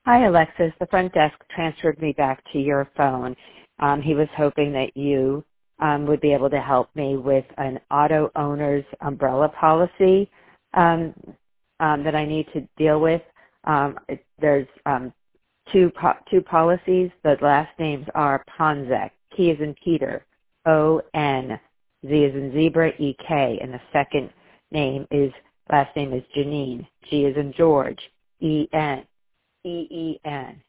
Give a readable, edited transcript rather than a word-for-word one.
Hi, Alexis. The front desk transferred me back to your phone. He was hoping that you would be able to help me with an auto owner's umbrella policy that I need to deal with. There's two policies. The last names are Ponzek, P as in Peter, O-N, Z as in zebra, E-K, and the second last name is Janine, G as in George, E-N, E-E-N.